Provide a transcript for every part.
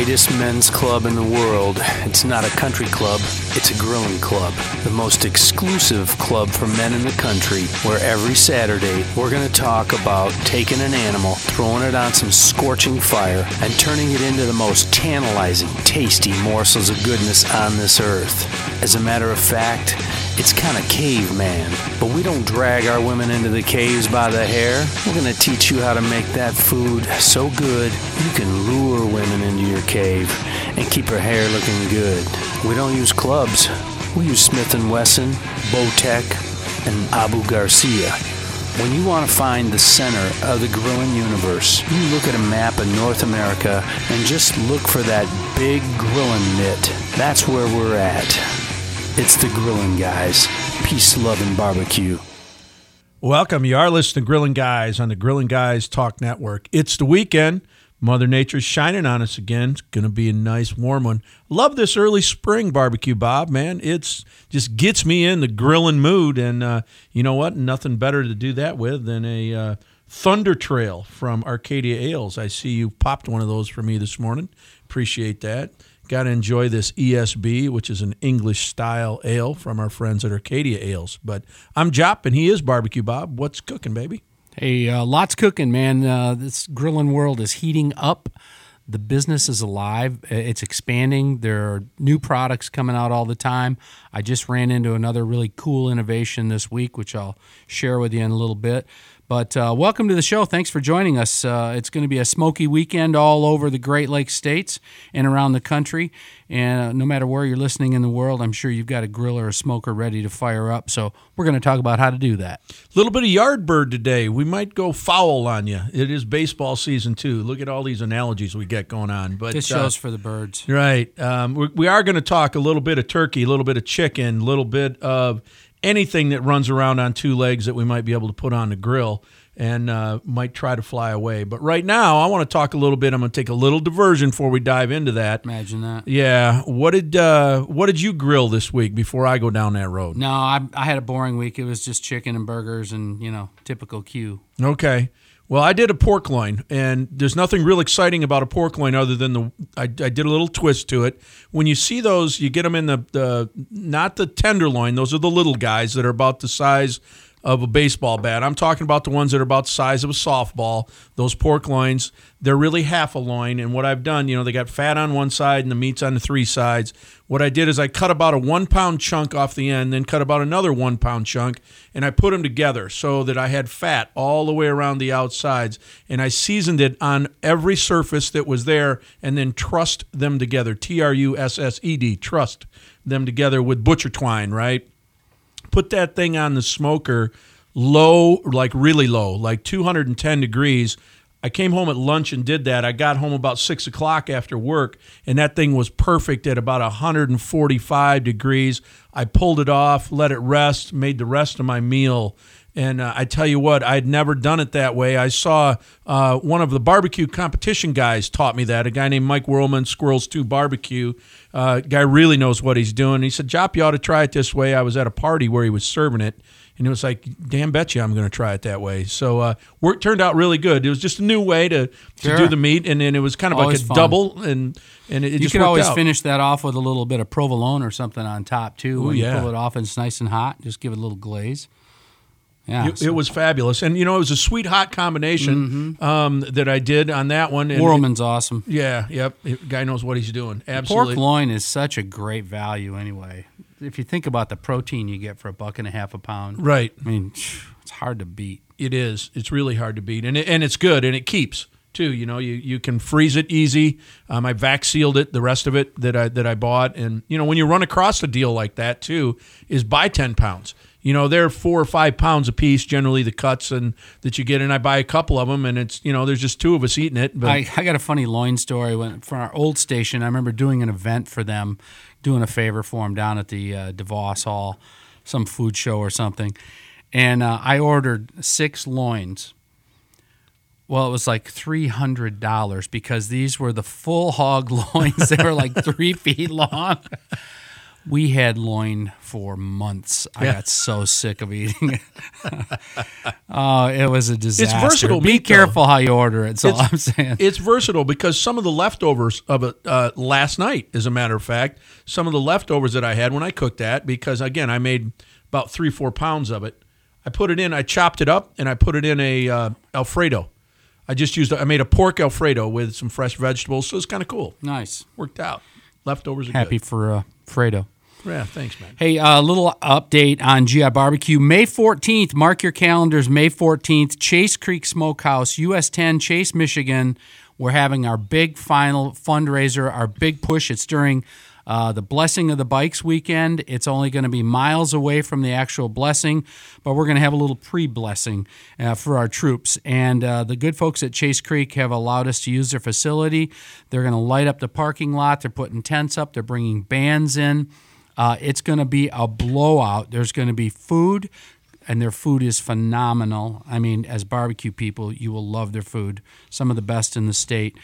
greatest men's club in the world. It's not a country club, it's a grilling club. The most exclusive club for men in the country, where every Saturday we're going to talk about taking an animal, throwing it on some scorching fire, and turning it into the most tantalizing, tasty morsels of goodness on this earth. As a matter of fact, it's kind of caveman, but we don't drag our women into the caves by the hair. We're going to teach you how to make that food so good you can lure women into your cave and keep her hair looking good. We don't use clubs. We use Smith & Wesson, Bowtech, and Abu Garcia. When you want to find the center of the grilling universe, you look at a map of North America and just look for that big grilling mitt. That's where we're at. It's the Grilling Guys. Peace, love, and barbecue. Welcome. You are listening to Grilling Guys on the Grilling Guys Talk Network. It's the weekend. Mother Nature's shining on us again. It's going to be a nice, warm one. Love this early spring barbecue, Bob, man. It's just gets me in the grilling mood. And you know what? Nothing better to do that with than a Thunder Trail from Arcadia Ales. I see you popped one of those for me this morning. Appreciate that. Got to enjoy this ESB, which is an English-style ale from our friends at Arcadia Ales. But I'm Jop, and he is Barbecue Bob. What's cooking, baby? Hey, lots cooking, man. This grilling world is heating up. The business is alive. It's expanding. There are new products coming out all the time. I just ran into another really cool innovation this week, which I'll share with you in a little bit. But welcome to the show. Thanks for joining us. It's going to be a smoky weekend all over the Great Lakes states and around the country. And no matter where you're listening in the world, I'm sure you've got a grill or a smoker ready to fire up. So we're going to talk about how to do that. A little bit of Yardbird today. We might go foul on you. It is baseball season, too. Look at all these analogies we get going on. But this show's for the birds. Right. We are going to talk a little bit of turkey, a little bit of chicken, a little bit of anything that runs around on two legs that we might be able to put on the grill and might try to fly away. But right now, I want to talk a little bit. I'm going to take a little diversion before we dive into that. Imagine that. Yeah. What did you grill this week before I go down that road? No, I had a boring week. It was just chicken and burgers and, typical Q. Okay. Well, I did a pork loin, and there's nothing real exciting about a pork loin other than I did a little twist to it. When you see those, you get them in the not the tenderloin. Those are the little guys that are about the size of a baseball bat. I'm talking about the ones that are about the size of a softball. Those pork loins, they're really half a loin. And what I've done, they got fat on one side and the meat's on the three sides. What I did is I cut about a 1 pound chunk off the end, then cut about another 1 pound chunk, and I put them together so that I had fat all the way around the outsides. And I seasoned it on every surface that was there and then trussed them together, Trussed, trussed them together with butcher twine, right? Put that thing on the smoker low, like really low, like 210 degrees. I came home at lunch and did that. I got home about 6 o'clock after work, and that thing was perfect at about 145 degrees. I pulled it off, let it rest, made the rest of my meal. And I tell you what, I'd never done it that way. I saw one of the barbecue competition guys taught me that, a guy named Mike Whirlman, Squirrels 2 Barbecue. Guy really knows what he's doing. He said, Jop, you ought to try it this way. I was at a party where he was serving it, and it was like, damn betcha I'm going to try it that way. So work turned out really good. It was just a new way to do the meat, and then it was kind of always like a double, and it just worked out. You can always finish that off with a little bit of provolone or something on top, too. When you pull it off and it's nice and hot, just give it a little glaze. Yeah, it was fabulous. And, it was a sweet-hot combination that I did on that one. Whirlman's awesome. Yeah, yep. Guy knows what he's doing. Absolutely. Pork loin is such a great value anyway. If you think about the protein you get for $1.50 a pound. Right. I mean, it's hard to beat. It is. It's really hard to beat. And it's good, and it keeps, too. You can freeze it easy. I vac sealed it, the rest of it that I bought. And, when you run across a deal like that, too, is buy 10 pounds. They're 4 or 5 pounds a piece, generally the cuts and that you get, and I buy a couple of them, and it's there's just two of us eating it. But I got a funny loin story. From our old station, I remember doing an event for them, doing a favor for them down at the DeVos Hall, some food show or something, and I ordered 6 loins. Well, it was like $300 because these were the full hog loins. They were like 3 feet long. We had loin for months. I got so sick of eating it. Oh, it was a disaster. It's versatile Be meat, careful how you order it. That's all I'm saying. It's versatile because some of the leftovers of it last night, as a matter of fact, some of the leftovers that I had when I cooked that, because, again, I made about 3-4 pounds of it. I put it in, I chopped it up, and I put it in a Alfredo. I made a pork Alfredo with some fresh vegetables, so it's kind of cool. Nice. Worked out. Leftovers are Happy good. for Fredo. Yeah, thanks, man. Hey, a little update on GI Barbecue. May 14th, mark your calendars, May 14th, Chase Creek Smokehouse, US 10, Chase, Michigan. We're having our big final fundraiser, our big push. It's during the Blessing of the Bikes weekend. It's only going to be miles away from the actual blessing, but we're going to have a little pre-blessing for our troops. And the good folks at Chase Creek have allowed us to use their facility. They're going to light up the parking lot. They're putting tents up. They're bringing bands in. It's going to be a blowout. There's going to be food, and their food is phenomenal. I mean, as barbecue people, you will love their food. Some of the best in the state.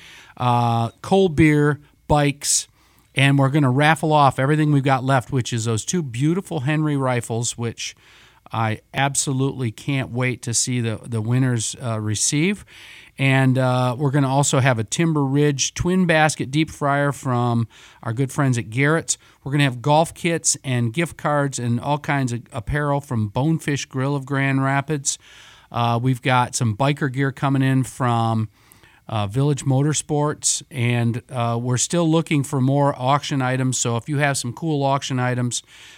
Cold beer, bikes, and we're going to raffle off everything we've got left, which is those 2 beautiful Henry rifles, which I absolutely can't wait to see the winners receive. And we're going to also have a Timber Ridge twin basket deep fryer from our good friends at Garrett's. We're going to have golf kits and gift cards and all kinds of apparel from Bonefish Grill of Grand Rapids. We've got some biker gear coming in from Village Motorsports, and we're still looking for more auction items. So if you have some cool auction items,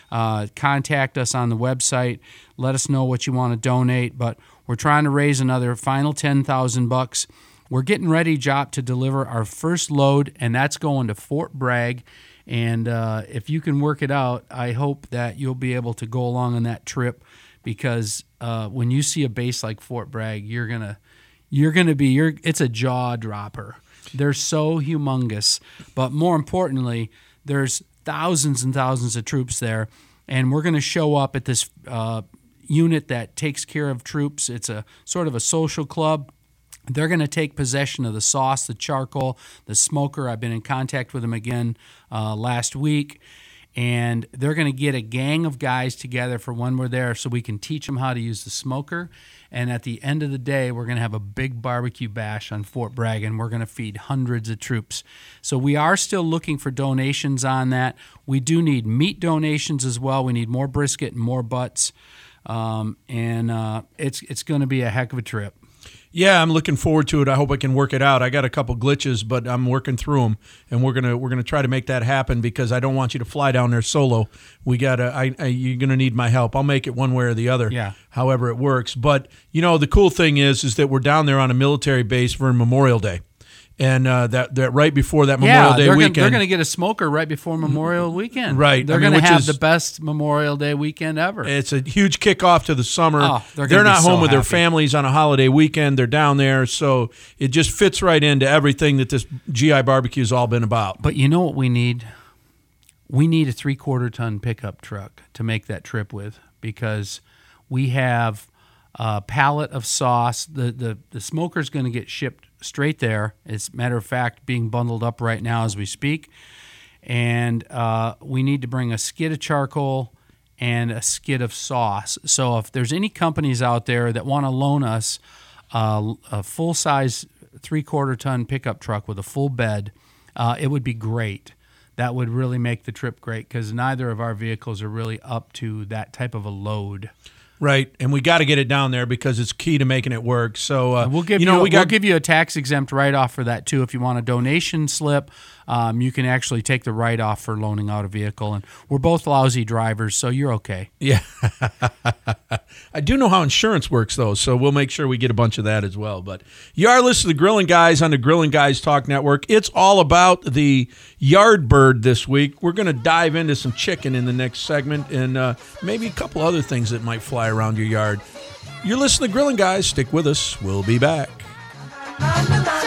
contact us on the website. Let us know what you want to donate. But we're trying to raise another final $10,000. We're getting ready, Jop, to deliver our first load, and that's going to Fort Bragg. And if you can work it out, I hope that you'll be able to go along on that trip, because when you see a base like Fort Bragg, it's a jaw dropper. They're so humongous, but more importantly, there's thousands and thousands of troops there, and we're going to show up at this unit that takes care of troops. It's a sort of a social club. They're going to take possession of the sauce, the charcoal, the smoker. I've been in contact with them again last week. And they're going to get a gang of guys together for when we're there so we can teach them how to use the smoker. And at the end of the day, we're going to have a big barbecue bash on Fort Bragg, and we're going to feed hundreds of troops. So we are still looking for donations on that. We do need meat donations as well. We need more brisket and more butts. It's going to be a heck of a trip. Yeah, I'm looking forward to it. I hope I can work it out. I got a couple glitches, but I'm working through them, and we're gonna try to make that happen, because I don't want you to fly down there solo. You're gonna need my help. I'll make it one way or the other. Yeah. However it works. But the cool thing is that we're down there on a military base for Memorial Day. And that right before that Memorial Day weekend. They're going to get a smoker right before Memorial Weekend. Right. They're going to have the best Memorial Day weekend ever. It's a huge kickoff to the summer. Oh, they're not home with their families on a holiday weekend. They're down there. So it just fits right into everything that this GI barbecue has all been about. But you know what we need? We need a 3/4-ton pickup truck to make that trip with, because we have a pallet of sauce. The smoker's going to get shipped straight there. As a matter of fact, being bundled up right now as we speak. And we need to bring a skid of charcoal and a skid of sauce. So if there's any companies out there that want to loan us a full-size 3/4-ton pickup truck with a full bed, it would be great. That would really make the trip great, because neither of our vehicles are really up to that type of a load. Right, and we got to get it down there because it's key to making it work. So we'll give you a tax exempt write-off for that too. If you want a donation slip, you can actually take the write-off for loaning out a vehicle. And we're both lousy drivers, so you're okay. Yeah, I do know how insurance works though, so we'll make sure we get a bunch of that as well. But you are listening to Grilling Guys on the Grilling Guys Talk Network. It's all about the yard bird this week. We're going to dive into some chicken in the next segment, and maybe a couple other things that might fly around your yard. You're listening to Grilling Guys. Stick with us. We'll be back.